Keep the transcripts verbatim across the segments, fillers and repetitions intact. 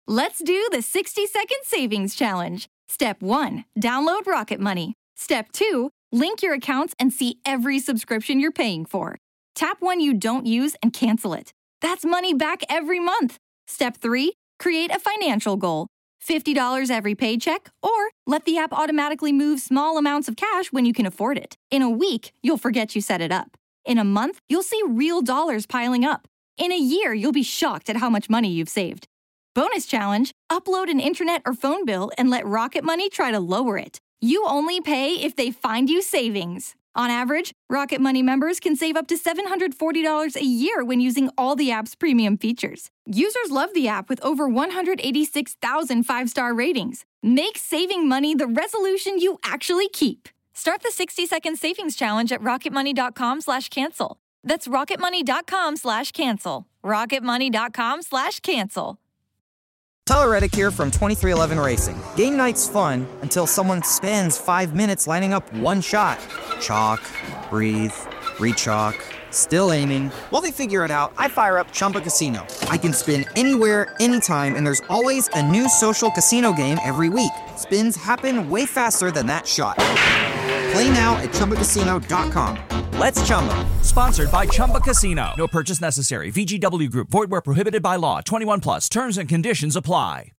Let's do the sixty-second savings challenge. Step one, download Rocket Money. Step two, link your accounts and see every subscription you're paying for. Tap one you don't use and cancel it. That's money back every month. Step three, create a financial goal. fifty dollars every paycheck, or let the app automatically move small amounts of cash when you can afford it. In a week, you'll forget you set it up. In a month, you'll see real dollars piling up. In a year, you'll be shocked at how much money you've saved. Bonus challenge, upload an internet or phone bill and let Rocket Money try to lower it. You only pay if they find you savings. On average, Rocket Money members can save up to seven hundred forty dollars a year when using all the app's premium features. Users love the app with over one hundred eighty-six thousand five-star ratings. Make saving money the resolution you actually keep. Start the sixty-second savings challenge at rocketmoney.com slash cancel. That's rocketmoney.com slash cancel. rocketmoney.com slash cancel. Tyler Reddick here from twenty-three eleven Racing. Game night's fun until someone spends five minutes lining up one shot. Chalk, breathe, re-chalk, still aiming. While they figure it out, I fire up Chumba Casino. I can spin anywhere, anytime, and there's always a new social casino game every week. Spins happen way faster than that shot. Play now at chumba casino dot com. Let's Chumba. Sponsored by Chumba Casino. No purchase necessary. V G W Group. Void where prohibited by law. twenty-one plus. Terms and conditions apply.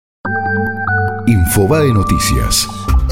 Infobae Noticias.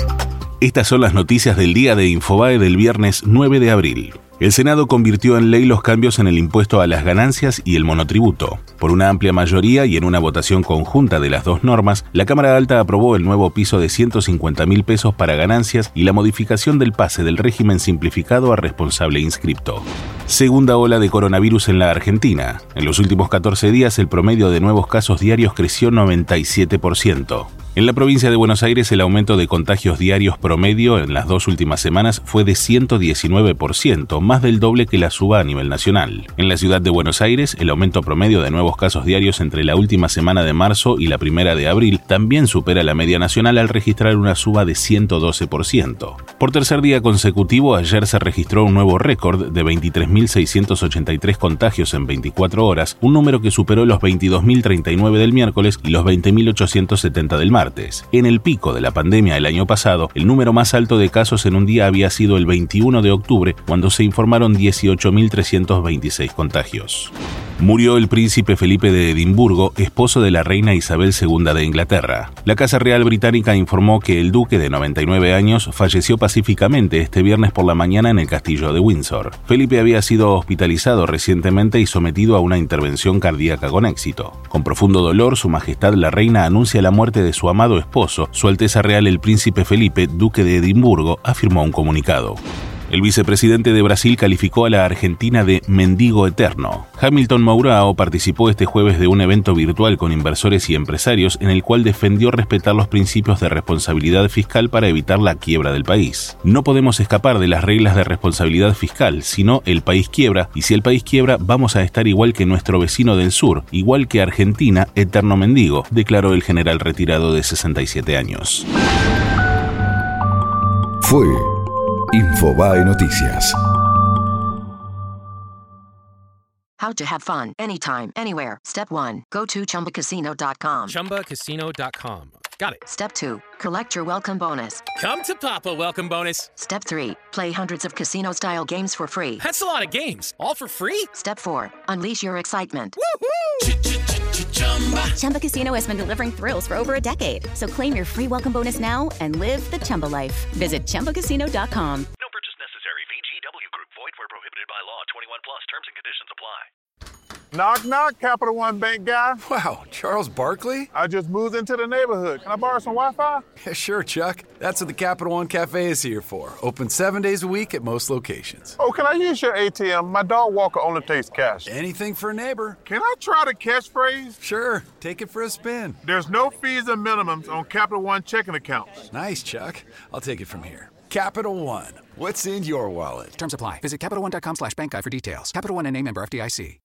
Estas son las noticias del día de Infobae del viernes nueve de abril. El Senado convirtió en ley los cambios en el impuesto a las ganancias y el monotributo. Por una amplia mayoría y en una votación conjunta de las dos normas, la Cámara Alta aprobó el nuevo piso de ciento cincuenta mil pesos para ganancias y la modificación del pase del régimen simplificado a responsable inscripto. Segunda ola de coronavirus en la Argentina. En los últimos catorce días, el promedio de nuevos casos diarios creció noventa y siete por ciento. En la provincia de Buenos Aires, el aumento de contagios diarios promedio en las dos últimas semanas fue de ciento diecinueve por ciento, más del doble que la suba a nivel nacional. En la ciudad de Buenos Aires, el aumento promedio de nuevos casos diarios entre la última semana de marzo y la primera de abril también supera la media nacional al registrar una suba de ciento doce por ciento. Por tercer día consecutivo, ayer se registró un nuevo récord de veintitrés mil seiscientos ochenta y tres contagios en veinticuatro horas, un número que superó los veintidós mil treinta y nueve del miércoles y los veinte mil ochocientos setenta del martes. En el pico de la pandemia el año pasado, el número más alto de casos en un día había sido el veintiuno de octubre, cuando se informaron dieciocho mil trescientos veintiséis contagios. Murió el príncipe Felipe de Edimburgo, esposo de la reina Isabel segunda de Inglaterra. La Casa Real Británica informó que el duque de noventa y nueve años falleció pacíficamente este viernes por la mañana en el castillo de Windsor. Felipe había sido hospitalizado recientemente y sometido a una intervención cardíaca con éxito. Con profundo dolor, su majestad la reina anuncia la muerte de su amado esposo. Su Alteza Real el príncipe Felipe, duque de Edimburgo, afirmó un comunicado. El vicepresidente de Brasil calificó a la Argentina de mendigo eterno. Hamilton Mourão participó este jueves de un evento virtual con inversores y empresarios en el cual defendió respetar los principios de responsabilidad fiscal para evitar la quiebra del país. No podemos escapar de las reglas de responsabilidad fiscal, sino el país quiebra, y si el país quiebra vamos a estar igual que nuestro vecino del sur, igual que Argentina, eterno mendigo, declaró el general retirado de sesenta y siete años. Fue Infobae Noticias. How to have fun anytime, anywhere. Step one, go to chumba casino dot com. chumba casino dot com. Got it. Step two, collect your welcome bonus. Come to Papa welcome bonus. Step three, play hundreds of casino-style games for free. That's a lot of games, all for free? Step four, unleash your excitement. Woohoo! Chumba Casino has been delivering thrills for over a decade. So claim your free welcome bonus now and live the Chumba life. Visit chumba casino dot com. No purchase necessary. V G W Group. Void where prohibited by law. twenty-one plus. Terms and conditions apply. Knock, knock, Capital One Bank guy. Wow, Charles Barkley? I just moved into the neighborhood. Can I borrow some Wi-Fi? Yeah, sure, Chuck. That's what the Capital One Cafe is here for. Open seven days a week at most locations. Oh, can I use your A T M? My dog Walker only takes cash. Anything for a neighbor. Can I try the catchphrase? Sure, take it for a spin. There's no fees and minimums on Capital One checking accounts. Nice, Chuck. I'll take it from here. Capital One. What's in your wallet? Terms apply. Visit CapitalOne.com slash bank guide for details. Capital One and A member F D I C.